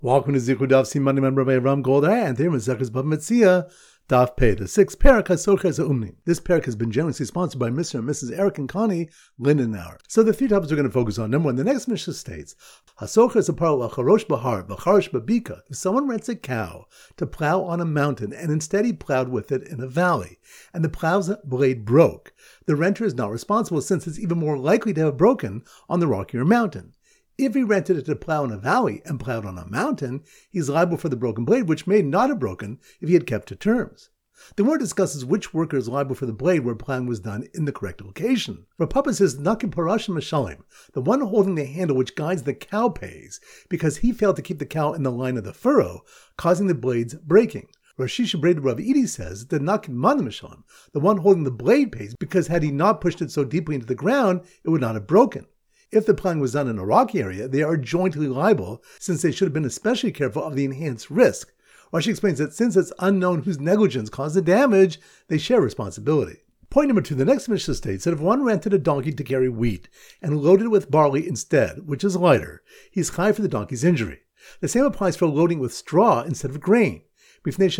Welcome to Zichud Daf Siman member by Ram Goldar and here is Zechus Bava Metzia Daf Pei, the sixth parak HaSocher Umni. This parak has been generously sponsored by Mr. and Mrs. Eric and Connie Lindenauer. So the three topics we're going to focus on. Number one, the next Mishnah states, HaSocher is a parallel Charosh Bahar, V'charish Babika. If someone rents a cow to plow on a mountain and instead he plowed with it in a valley, and the plow's blade broke, the renter is not responsible since it's even more likely to have broken on the rockier mountain. If he rented it to plow in a valley and plowed on a mountain, he's liable for the broken blade, which may not have broken if he had kept to terms. The Gemara discusses which worker is liable for the blade where plowing was done in the correct location. Rav Papa says, Nakim Parashim Mashalim, the one holding the handle which guides the cow pays, because he failed to keep the cow in the line of the furrow, causing the blades breaking. Rosh Hashanah Rav Idi says that Nakim Mana Mashalim, the one holding the blade pays, because had he not pushed it so deeply into the ground, it would not have broken. If the plowing was done in a rocky area, they are jointly liable, since they should have been especially careful of the enhanced risk. Rashi explains that since it's unknown whose negligence caused the damage, they share responsibility. Point number two, the next Mishnah states that if one rented a donkey to carry wheat and loaded it with barley instead, which is lighter, he's chayav for the donkey's injury. The same applies for loading with straw instead of grain, because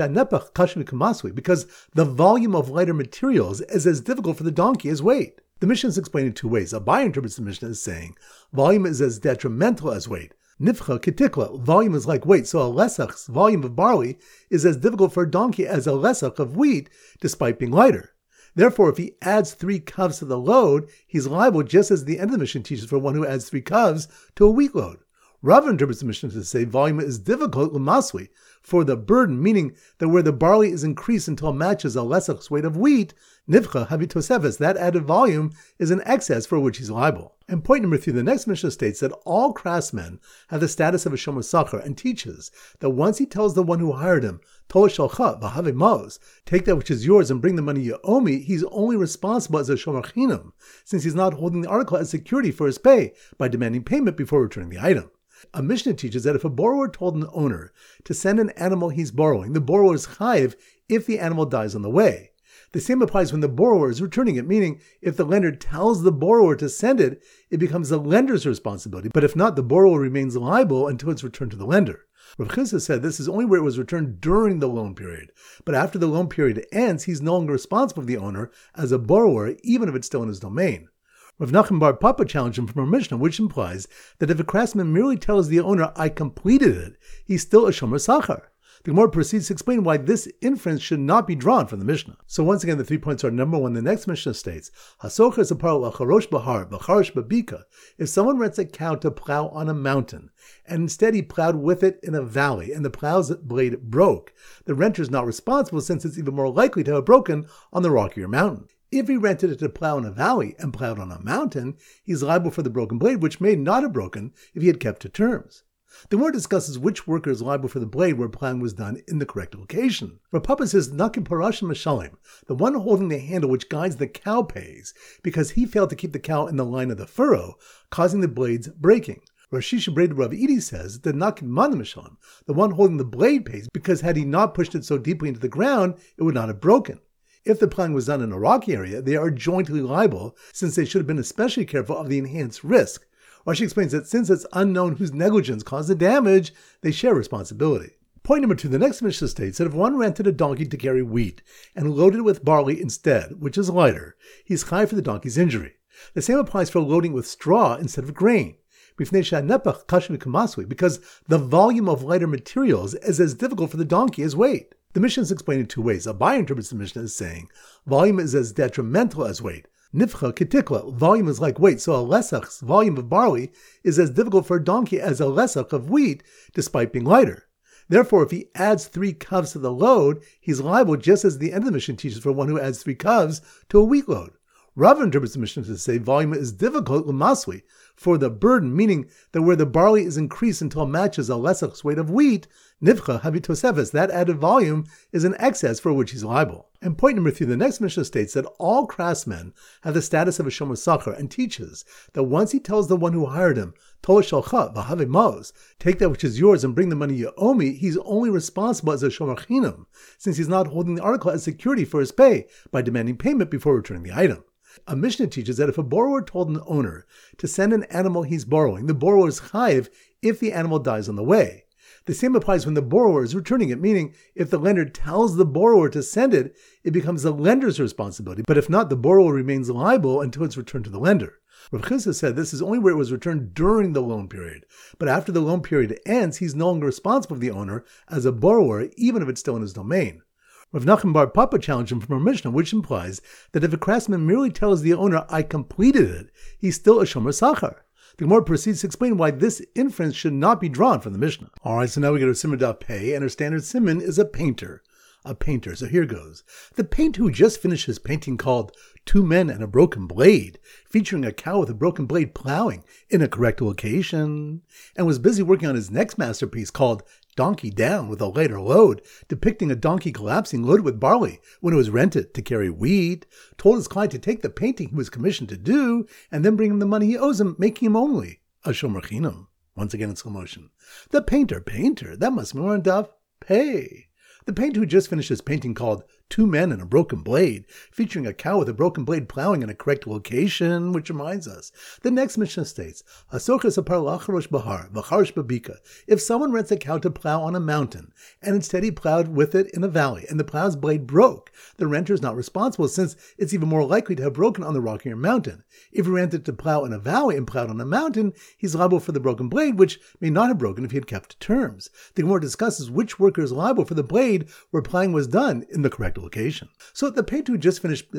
the volume of lighter materials is as difficult for the donkey as weight. The Mishnah is explained in two ways. Abai interprets the Mishnah as saying, volume is as detrimental as weight. Nifcha kitikla, volume is like weight, so a lesach's volume of barley is as difficult for a donkey as a lesach of wheat, despite being lighter. Therefore, if he adds 3 kavs to the load, he's liable just as the end of the Mishnah teaches for one who adds 3 kavs to a wheat load. Rav interprets the Mishnah to say volume is difficult l'maswi, for the burden, meaning that where the barley is increased until it matches a lesach's weight of wheat, nifcha havitosefes, that added volume is an excess for which he's liable. And point number 3, the next Mishnah states that all craftsmen have the status of a shomer sachar and teaches that once he tells the one who hired him, Tola shalcha v'have maos, take that which is yours and bring the money you owe me, he's only responsible as a shomer chinam, since he's not holding the article as security for his pay by demanding payment before returning the item. A Mishnah teaches that if a borrower told an owner to send an animal he's borrowing, the borrower is chayiv if the animal dies on the way. The same applies when the borrower is returning it, meaning if the lender tells the borrower to send it, it becomes the lender's responsibility, but if not, the borrower remains liable until it's returned to the lender. Rav Chisda said this is only where it was returned during the loan period, but after the loan period ends, he's no longer responsible for the owner as a borrower, even if it's still in his domain. Rav Nachman Bar Papa challenged him from a Mishnah, which implies that if a craftsman merely tells the owner, I completed it, he's still a shomer sachar. The Gemara proceeds to explain why this inference should not be drawn from the Mishnah. So once again, the 3 points are: number one, the next Mishnah states, HaSocher is a parallel Charosh Bahar, V'charish Babika. If someone rents a cow to plow on a mountain, and instead he plowed with it in a valley, and the plow's blade broke, the renter is not responsible since it's even more likely to have broken on the rockier mountain. If he rented it to plow in a valley and plowed on a mountain, he's liable for the broken blade, which may not have broken if he had kept to terms. The Gemara discusses which worker is liable for the blade where plowing was done in the correct location. Rav Papa says, Nakim Parashim Mashalim, the one holding the handle which guides the cow pays, because he failed to keep the cow in the line of the furrow, causing the blades breaking. Rosh Hashanah Rav Idi says that Nakim Mana Mashalim, the one holding the blade pays, because had he not pushed it so deeply into the ground, it would not have broken. If the plowing was done in a rocky area, they are jointly liable, since they should have been especially careful of the enhanced risk. Rashi explains that since it's unknown whose negligence caused the damage, they share responsibility. Point number 2, the next Mishnah states that if one rented a donkey to carry wheat and loaded it with barley instead, which is lighter, he's chayav for the donkey's injury. The same applies for loading with straw instead of grain, because the volume of lighter materials is as difficult for the donkey as weight. The Mishnah is explained in two ways. Abai interprets the Mishnah as saying, volume is as detrimental as weight. Nifcha kitikla, volume is like weight, so a lesach's volume of barley is as difficult for a donkey as a lesach of wheat, despite being lighter. Therefore, if he adds 3 kavs to the load, he's liable just as the end of the Mishnah teaches for one who adds 3 kavs to a wheat load. Rav interprets the Mishnah to say volume is difficult l'maswi, for the burden, meaning that where the barley is increased until it matches a lesach's weight of wheat, nifcha havitosefes, that added volume is an excess for which he's liable. And point number 3, the next Mishnah states that all craftsmen have the status of a shomer sachar and teaches that once he tells the one who hired him, Tola shalcha v'have maos, take that which is yours and bring the money you owe me, he's only responsible as a shomer chinam, since he's not holding the article as security for his pay by demanding payment before returning the item. A Mishnah teaches that if a borrower told an owner to send an animal he's borrowing, the borrower is chayiv if the animal dies on the way. The same applies when the borrower is returning it, meaning if the lender tells the borrower to send it, it becomes the lender's responsibility. But if not, the borrower remains liable until it's returned to the lender. Rav Chisda said this is only where it was returned during the loan period. But after the loan period ends, he's no longer responsible for the owner as a borrower, even if it's still in his domain. Rav Nachman bar Papa challenged him from our Mishnah, which implies that if a craftsman merely tells the owner, I completed it, he's still a shomer sachar. The Gemara proceeds to explain why this inference should not be drawn from the Mishnah. Alright, so now we go to Siman Daf Pei, and our standard Siman is a painter. So here goes. The painter who just finished his painting called Two Men and a Broken Blade, featuring a cow with a broken blade plowing in a correct location, and was busy working on his next masterpiece called Donkey Down with a lighter load, depicting a donkey collapsing loaded with barley when it was rented to carry wheat, told his client to take the painting he was commissioned to do, and then bring him the money he owes him, making him only a shomer chinam. Once again in slow motion. The painter, that must be more on Daf Pei. The painter who just finished his painting called Two Men and a Broken Blade, featuring a cow with a broken blade plowing in a correct location, which reminds us. The next Mishnah states, if someone rents a cow to plow on a mountain, and instead he plowed with it in a valley, and the plow's blade broke, the renter is not responsible, since it's even more likely to have broken on the rockier mountain. If he rented to plow in a valley and plowed on a mountain, he's liable for the broken blade, which may not have broken if he had kept to terms. The Gemara discusses which worker is liable for the blade where plowing was done in the correct location. So the painter who just finished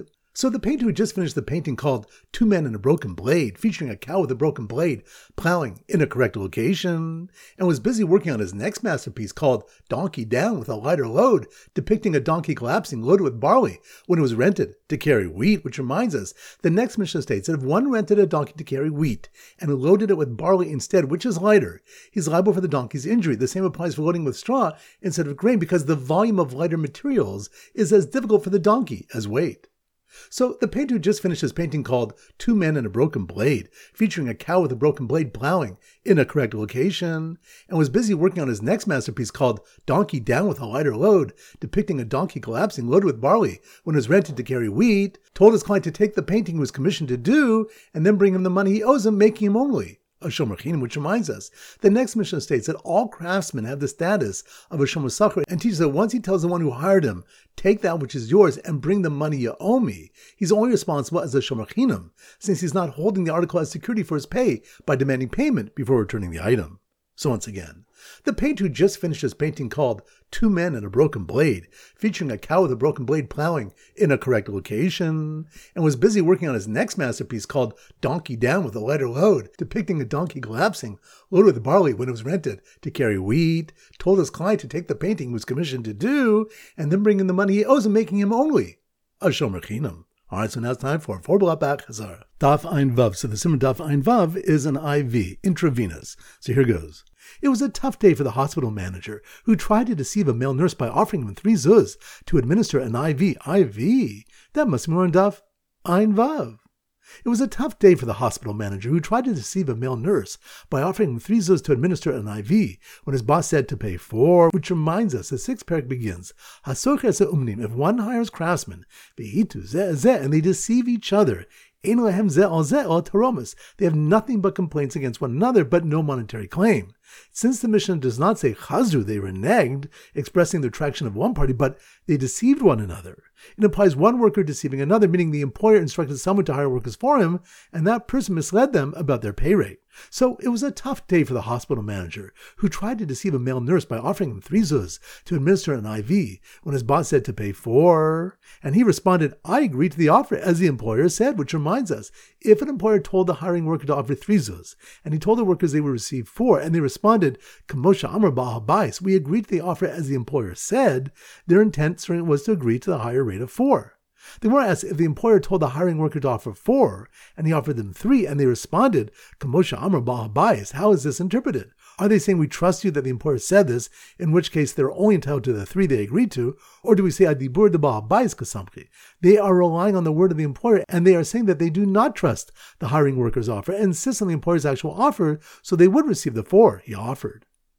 the painting called Two Men and a Broken Blade, featuring a cow with a broken blade plowing in a correct location, and was busy working on his next masterpiece called Donkey Down with a lighter load, depicting a donkey collapsing loaded with barley when it was rented to carry wheat, which reminds us, the next Mishnah states that if one rented a donkey to carry wheat and loaded it with barley instead, which is lighter, he's liable for the donkey's injury. The same applies for loading with straw instead of grain, because the volume of lighter materials is as difficult for the donkey as weight. So the painter who just finished his painting called Two Men and a Broken Blade, featuring a cow with a broken blade plowing in a correct location, and was busy working on his next masterpiece called Donkey Down with a lighter load, depicting a donkey collapsing loaded with barley when it was rented to carry wheat, told his client to take the painting he was commissioned to do, and then bring him the money he owes him, making him only a shomer chinam, which reminds us, the next Mishnah states that all craftsmen have the status of a shomer sachar, and teaches that once he tells the one who hired him, take that which is yours and bring the money you owe me, he's only responsible as a shomer chinam, since he's not holding the article as security for his pay by demanding payment before returning the item. So once again, the painter who just finished his painting called Two Men and a Broken Blade, featuring a cow with a broken blade plowing in a correct location, and was busy working on his next masterpiece called Donkey Down with a lighter load, depicting a donkey collapsing, loaded with barley when it was rented to carry wheat, told his client to take the painting he was commissioned to do, and then bring him the money he owes him, making him only a shomer chinam. Alright, so now it's time for Blabak Hazara. Daf Ein Vav. So the Siman Daf Ein Vav is an IV, intravenous. So here goes. It was a tough day for the hospital manager, who tried to deceive a male nurse by offering him 3 zuz to administer an IV. IV? That must be more in Daf Ein Vav. It was a tough day for the hospital manager, who tried to deceive a male nurse by offering him 3 zuz to administer an IV, when his boss said to pay 4, which reminds us, the 6th parak begins, if one hires craftsmen, and they deceive each other, they have nothing but complaints against one another, but no monetary claim. Since the Mishnah does not say chazru, they reneged, expressing the retraction of one party, but they deceived one another. It implies one worker deceiving another, meaning the employer instructed someone to hire workers for him, and that person misled them about their pay rate. So it was a tough day for the hospital manager, who tried to deceive a male nurse by offering him 3 zuz to administer an IV, when his boss said to pay 4. And he responded, I agree to the offer, as the employer said, which reminds us, if an employer told the hiring worker to offer 3 zuz, and he told the workers they would receive 4, and they responded, Kamosha Amar Ba'al Bais, we agreed to the offer as the employer said, their intent certainly was to agree to the higher rate of 4. The Gemara asks, if the employer told the hiring worker to offer 4, and he offered them 3, and they responded, Kamosha Amar Ba'al Bais, how is this interpreted? Are they saying we trust you that the employer said this, in which case they're only entitled to the 3 they agreed to, or do we say Adibur de Ba'al Bais Kasamki? They are relying on the word of the employer, and they are saying that they do not trust the hiring worker's offer, and insist on the employer's actual offer, so they would receive the 4 he offered.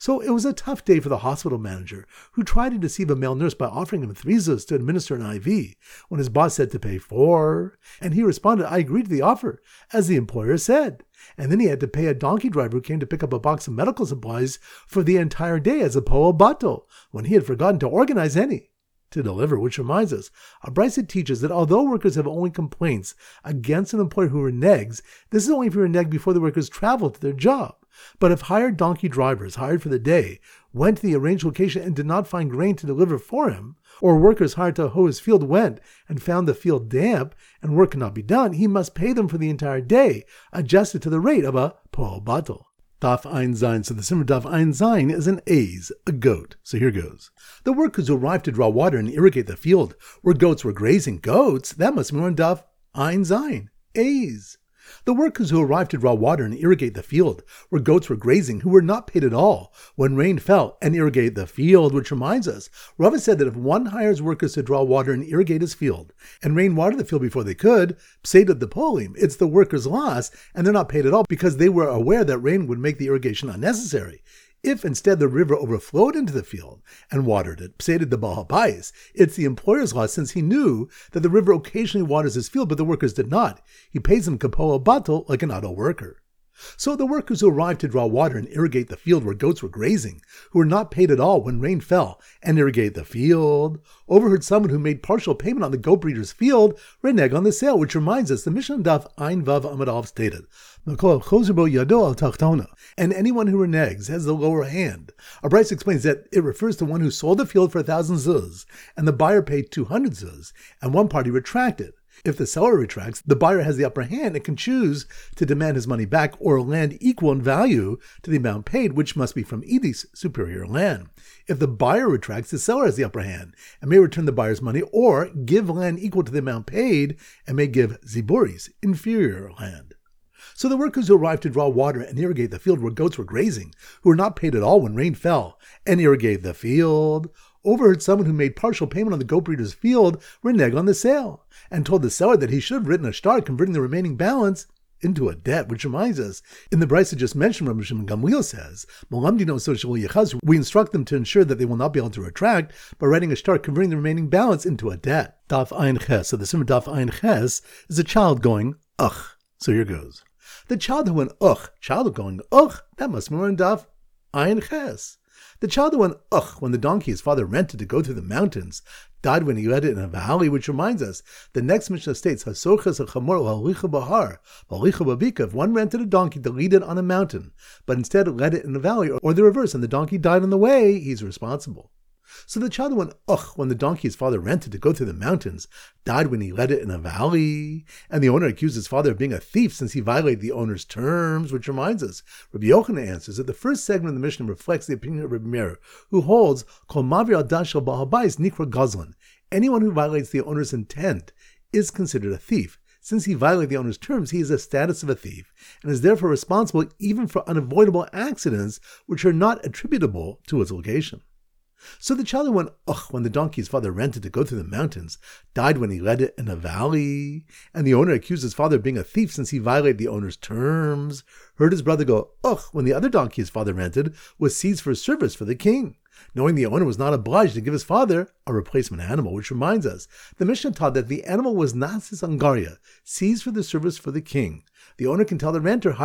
So it was a tough day for the hospital manager, who tried to deceive a male nurse by offering him 3 zuz to administer an IV, when his boss said to pay 4, and he responded, I agreed to the offer, as the employer said. And then he had to pay a donkey driver who came to pick up a box of medical supplies for the entire day as a po'el bato, when he had forgotten to organize any to deliver, which reminds us, a brisa teaches that although workers have only complaints against an employer who reneges, this is only if he reneged before the workers travel to their job. But if hired donkey drivers hired for the day went to the arranged location and did not find grain to deliver for him, or workers hired to hoe his field went and found the field damp and work could not be done, he must pay them for the entire day, adjusted to the rate of a po'el bato. Daf Ein Zayin. So the Simmer Daf Ein Zayin is an aiz, a goat. So here goes. The workers who arrived to draw water and irrigate the field where goats were grazing. Goats? That must be on Daf Ein Zayin. Aiz. The workers who arrived to draw water and irrigate the field where goats were grazing, who were not paid at all when rain fell and irrigate the field, which reminds us, Rava said that if one hires workers to draw water and irrigate his field, and rain watered the field before they could, pseida the polim, it's the workers' loss, and they're not paid at all because they were aware that rain would make the irrigation unnecessary. If instead the river overflowed into the field and watered it, pseided the Baal HaBayis, it's the employer's loss since he knew that the river occasionally waters his field, but the workers did not. He pays them kapoel bato like an auto worker. So the workers who arrived to draw water and irrigate the field where goats were grazing, who were not paid at all when rain fell and irrigate the field, overheard someone who made partial payment on the goat breeder's field renege on the sale, which reminds us the Mishnah Daf Ein Vav Amud Aleph stated, and anyone who reneges has the lower hand. Our Bryce explains that it refers to one who sold the field for 1,000 zuz, and the buyer paid 200 zuz, and one party retracted. If the seller retracts, the buyer has the upper hand and can choose to demand his money back or land equal in value to the amount paid, which must be from Edi's superior land. If the buyer retracts, the seller has the upper hand and may return the buyer's money or give land equal to the amount paid and may give Ziburis inferior land. So the workers who arrived to draw water and irrigate the field where goats were grazing, who were not paid at all when rain fell, and irrigate the field, overheard someone who made partial payment on the goat breeder's field renege on the sale, and told the seller that he should have written a shtar converting the remaining balance into a debt, which reminds us, in the brisa just mentioned, Rabbi Shimon Gamliel says, we instruct them to ensure that they will not be able to retract by writing a shtar converting the remaining balance into a debt. Daf Ein Ches. So the Simmer Daf Ein Ches is a child going, ugh. So here goes. The child who went, ugh, child going, ugh, that must be in Daf Ein Ches. The child who went, ugh, when the donkey his father rented to go through the mountains, died when he led it in a valley, which reminds us, the next Mishnah states, Hasochas hachamor halicha bahar, halicha babika, if one rented a donkey to lead it on a mountain, but instead led it in a valley, or the reverse, and the donkey died on the way, he's responsible. So the child went, ugh, when the donkey his father rented to go through the mountains, died when he led it in a valley, and the owner accused his father of being a thief since he violated the owner's terms, which reminds us, Rabbi Yochanan answers that the first segment of the Mishnah reflects the opinion of Rabbi Meir, who holds, Kol mavir al dash al Baal HaBayis nikra gazlan. Anyone who violates the owner's intent is considered a thief. Since he violated the owner's terms, he has the status of a thief, and is therefore responsible even for unavoidable accidents which are not attributable to its location. So the child who went, ugh, when the donkey his father rented to go through the mountains, died when he led it in a valley, and the owner accused his father of being a thief since he violated the owner's terms, heard his brother go, ugh, when the other donkey his father rented was seized for service for the king, knowing the owner was not obliged to give his father a replacement animal, which reminds us, the Mishnah taught that the animal was nasis angaria, seized for the service for the king. The owner can tell the renter,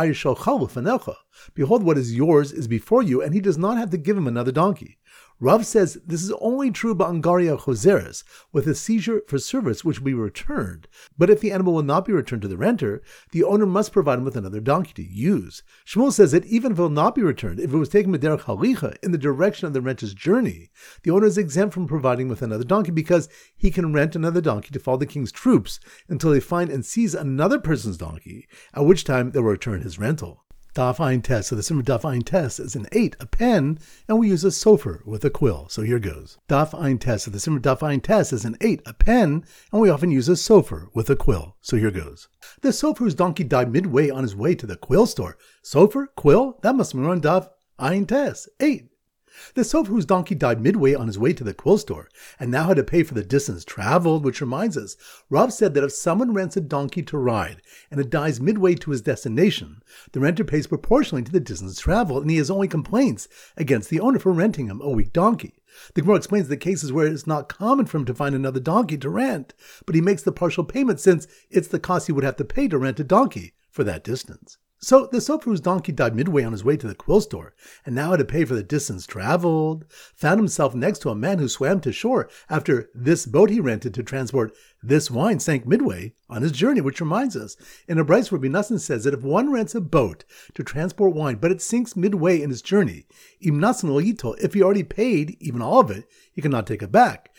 behold, what is yours is before you, and he does not have to give him another donkey. Rav says this is only true ba'angaria choseres, with a seizure for service which will be returned. But if the animal will not be returned to the renter, the owner must provide him with another donkey to use. Shmuel says that even if it will not be returned, if it was taken b'derech halicha, in the direction of the renter's journey, the owner is exempt from providing with another donkey because he can rent another donkey to follow the king's troops until they find and seize another person's donkey, at which time they will return his rental. Daf Ein Tes. So the Simmer Daf Ein Tes is an 8, a pen, and we use a sofer with a quill. So here goes. Daf Ein Tes. So the Simmer Daf Ein Tes is an 8, a pen, and we often use a sofer with a quill. So here goes. The sofer whose donkey died midway on his way to the quill store. Sofer? Quill? That must be on Daf Ein Tes. 8. The sofer whose donkey died midway on his way to the quill store and now had to pay for the distance traveled, which reminds us, Rav said that if someone rents a donkey to ride and it dies midway to his destination, the renter pays proportionally to the distance traveled, and he has only complaints against the owner for renting him a weak donkey. The Gemara explains the cases where it's not common for him to find another donkey to rent, but he makes the partial payment since it's the cost he would have to pay to rent a donkey for that distance. So the sofer whose donkey died midway on his way to the quill store and now had to pay for the distance traveled found himself next to a man who swam to shore after this boat he rented to transport this wine sank midway on his journey, which reminds us, in a brayso Rabbi Nassan says that if one rents a boat to transport wine but it sinks midway in his journey, im nasan lo yitol, if he already paid even all of it, he cannot take it back.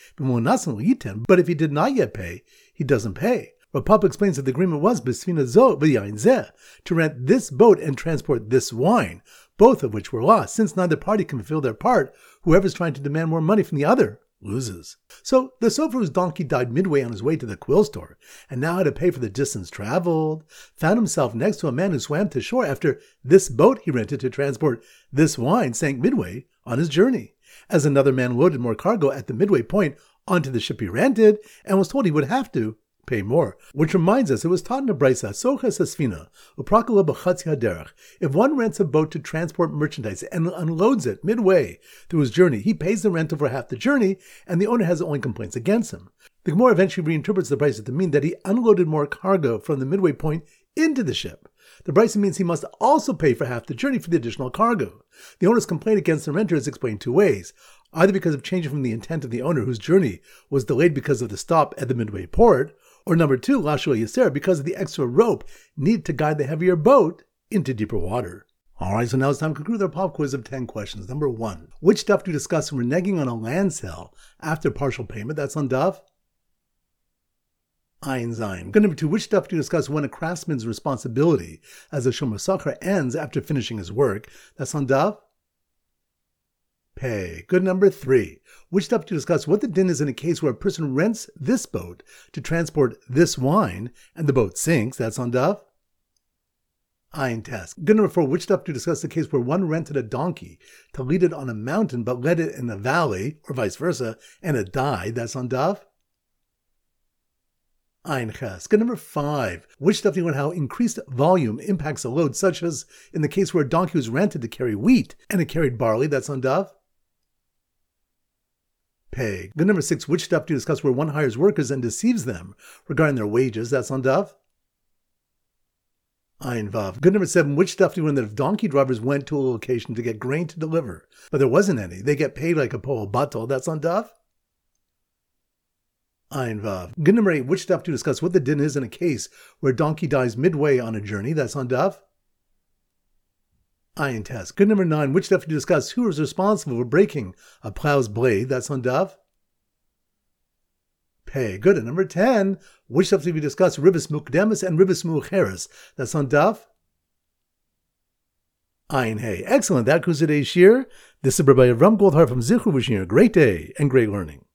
But if he did not yet pay, he doesn't pay. Rav Papa explains that the agreement was b'sfina zo b'yayin zeh, to rent this boat and transport this wine, both of which were lost. Since neither party can fulfill their part, whoever's trying to demand more money from the other loses. So the sofer whose donkey died midway on his way to the quill store and now had to pay for the distance traveled found himself next to a man who swam to shore after this boat he rented to transport this wine sank midway on his journey. As another man loaded more cargo at the midway point onto the ship he rented and was told he would have to pay more. Which reminds us, it was taught in the brayso, soches hasfina, uprakala b'chatzi haderech. If one rents a boat to transport merchandise and unloads it midway through his journey, he pays the rental for half the journey, and the owner has only complaints against him. The Gemara eventually reinterprets the brayso to mean that he unloaded more cargo from the midway point into the ship. The brayso means he must also pay for half the journey for the additional cargo. The owner's complaint against the renter is explained two ways. Either because of changing from the intent of the owner whose journey was delayed because of the stop at the midway port, or number two, lashul yaser, because of the extra rope needed to guide the heavier boat into deeper water. Alright, so now it's time to conclude our pop quiz of 10 questions. Number 1. Which stuff do you discuss when reneging on a land sale after partial payment? That's on Daf Ayin Zayin. Good. Number 2. Which stuff do you discuss when a craftsman's responsibility as a shomer sacher ends after finishing his work? That's on Daf Pay. Good. Number 3. Which stuff do you discuss what the din is in a case where a person rents this boat to transport this wine and the boat sinks? That's on Daf Ayin Tes. Good. Number 4. Which stuff do you discuss the case where one rented a donkey to lead it on a mountain but led it in a valley, or vice versa, and it died? That's on Daf Ayin Ches. Good. Number 5. Which stuff do you learn how increased volume impacts a load, such as in the case where a donkey was rented to carry wheat and it carried barley? That's on Daf Pay. Good. Number 6. Which stuff do you discuss where one hires workers and deceives them regarding their wages? That's on Daf Ayin Vav. Good. Number 7. Which stuff do you learn that if donkey drivers went to a location to get grain to deliver, but there wasn't any, they get paid like a pole batal? That's on Daf Ayin Vav. Good. Number 8. Which stuff do you discuss what the din is in a case where a donkey dies midway on a journey? That's on Daf Ayin Tes. Good. Number 9. Which stuff do you discuss who is responsible for breaking a plow's blade? That's on Daf Pay. Good. And number 10. Which stuff do we discuss ribis mukdemis and ribis mucheres? That's on Daf Ayin Hey. Excellent. That concludes today's shir. This is Rabbi Avram Goldhar from Zichru, wishing you a great day and great learning.